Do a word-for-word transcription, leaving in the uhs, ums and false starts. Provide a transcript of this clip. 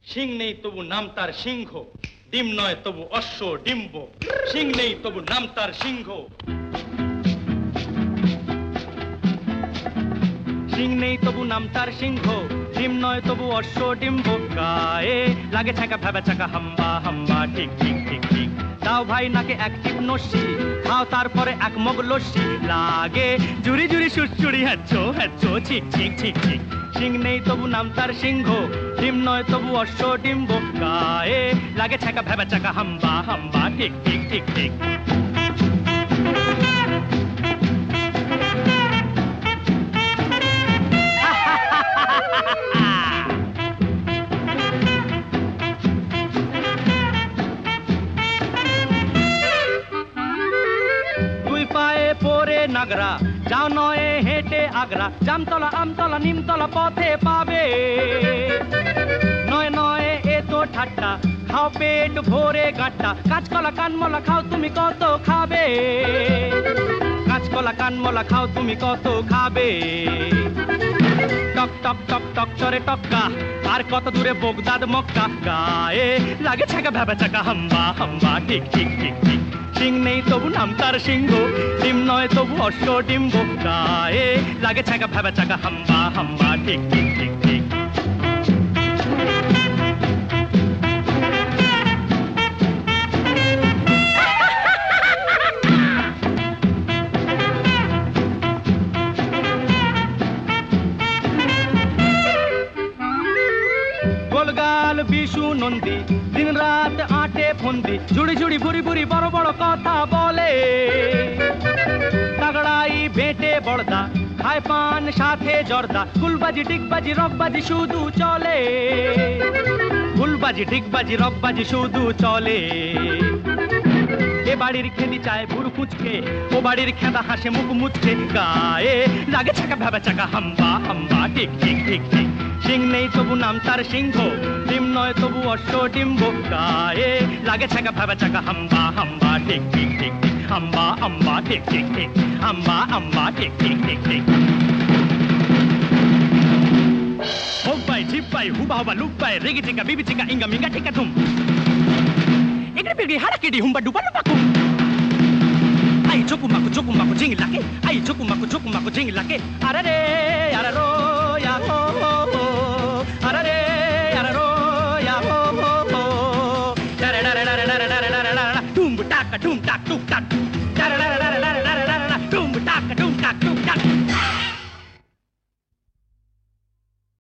সিং নেই তবু নাম তার সিংহ, ডিম নয় তবু অশ্ব ডিম্ব। সিং নেই তবু নাম তার সিংহ, সিং নেই তবু নাম তার সিংহ, ডিম নয় তবু অশ্ব ডিম্ব। গায়ে লাগে ছাকা ভেবা চাকা হাম্বা হাম্বা, ঠিক ঠিক ঠিক ঠিক। দাও ভাই নাকে এক টিপ নস্যি, খাও তারপরে এক মগ লস্যি। লাগে জুড়ি জুড়ি সুরচুরি হ্যাচ্ছো হ্যাচ্ছো, ঠিক ঠিক ঠিক ঠিক। সিং নেই তবু নাম তার সিংহ, ডিম নয় তবু অশ্ব ডিম্ব। গায়ে লাগে ছাকা ভেবা চাকা হাম্বা হাম্বা, ঠিক ঠিক ঠিক ঠিক। দুই পায়ে পরে নাগরা, যাও নয় হেঁটে আগ্রা। জামতলা আমতলা নিমতলা পথে পাবে, নয় নয় এ তো ঠাট্টা। খাও পেট ভরে গাঁটটা, কাঁচকলা কানমলা খাও তুমি কত খাবে। কাঁচকলা কানমলা খাও তুমি কত খাবে। টক টক টক টক চরে টক্কা, আর কত দূরে বগদাদ মক্কা। গায়ে লাগে ছাকা ভেবা চাকা হাম্বা হাম্বা, ঠিক ঠিক ঠিক ঠিক। সিং নেই তবু নাম তার সিংহ, ডিম নয় তবু অশ্ব ডিম্ব। গায়ে লাগে ছাকা ভেবা চাকা হাম্বা হাম্বা, ঠিক ঠিক ঠিক ঠিক। গোলগাল বিশু নন্দী, দিন রাত আটে ফন্দি। ঝুড়ি ঝুড়ি ভুরি ভুরি বড় বড় কথা বলে। তাগড়াই বেটে বড়দা, খায় পান সাথে জর্দা। ফুলবাজি ডিগবাজি রকবাজি শুধু চলে, ফুলবাজি ডিগবাজি রকবাজি শুধু চলে। এ বাড়ির খেদি চায় বুড়ো কুচকে, ও বাড়ির খেদা হাসে মুখ মুচকে। গায়ে লাগে ছাকা ভেবা চাকা হাম্বা হাম্বা, ঠিক ঠিক ঠিক ঠিক। সিং নেই তবু নাম তার সিংহ, ডিম নয় তবু অশ্ব ডিম্ব। গায়ে লাগে ছাকা ভেবা চাকা হাম্বা হাম্বা, ঠিক ঠিক ঠিক ঠিক। হাম্বা হাম্বা, ঠিক ঠিক ঠিক। হাম্বা হাম্বা, ঠিক ঠিক ঠিক ঠিক। হোক বাই জিপ বাই হুবা হুবা লুক বাই রেগে চিকা বিবি চিকা ইঙ্গা মিঙ্গা টিকা তুম। এগড়ে পিগড়ি হাড়া কেডি হুম্বা ডুবা ডুবা কুম। আই চোকু মাকু চোকু মাকু ঝিং লাকে, আই চোকু মাকু চোকু মাকু ঝিং লাকে। আরে রে আরে রো